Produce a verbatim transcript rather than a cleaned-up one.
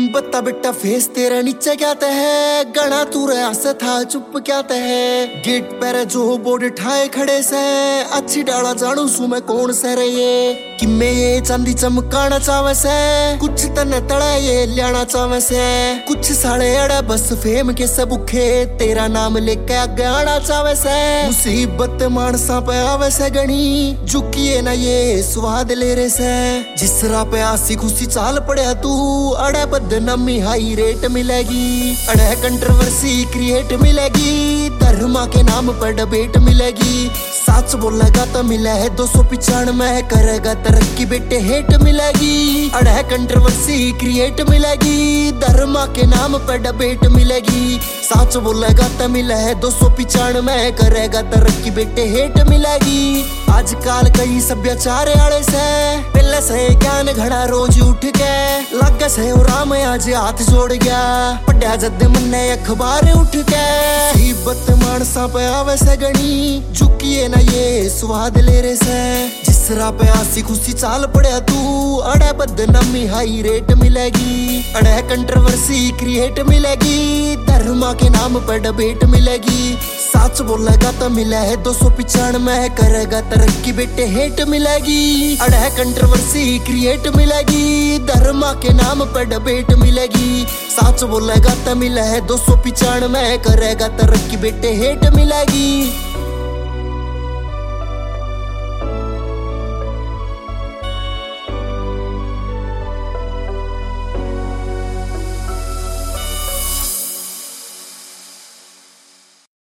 बता बेटा फेस तेरा नीचे क्या है, गणा तू रहा से था चुप क्या है। गेट पर जो बोर्ड ठाए खड़े से, अच्छी डाला जानू सू मैं कौन से रे ये। कि मैं ये चांदी चमकाना चावे से, कुछ तने तड़ा ये लियाना चावे से। कुछ साले अड़े बस फेम के सब भूखे, तेरा नाम लेके आगे आना चावे से। मुसीबत मानसा पे आवे से गणी, झुकिए ना ये स्वाद ले रे से। जिस राह पे आसी खुशी चाल पड़े तू, अड़े बदनामी हाई रेट मिलेगी। अड़े कंट्रोवर्सी क्रिएट मिलेगी, धर्मा के नाम पर डिबेट मिलेगी। सच बोलेगा तो मिला है दो सौ पिचानवे, करेगा तरक्की बेटे हेट मिलेगी। अड़े कंट्रोवर्सी क्रिएट मिलेगी, धर्मा के नाम पर डिबेट मिलेगी। सच बोलेगा तो मिला है दो सौ पिचानवे, करेगा तरक्की बेटे हेट मिलेगी। आजकल कई सभ्याचार आड़े से, पहले से ज्ञान घड़ा रोज उठ के लग से राम आज हाथ जोड़ गया। पढ़ा जद मन अखबार उठ के, मुसीबत मानसा पे आवे से गणी, झुकिए ना ये स्वाद ले रे से। जिस राह पे आसी खुशी चाल पड़े तू, अड़े बदनामी हाई रेट मिलेगी। अड़े कंट्रोवर्सी क्रिएट मिलेगी, धर्मा के नाम पर डिबेट मिलेगी। सच बोलेगा तो मिला है दो सौ पिचानवे, करेगा तरक्की बेटे हेट मिलेगी। अड़े कंट्रोवर्सी क्रिएट मिलेगी, धर्मा के नाम पर डिबेट मिलेगी। सच बोलेगा तो मिला है दो सौ पिचानवे, करेगा तरक्की बेटे हेट मिलेगी।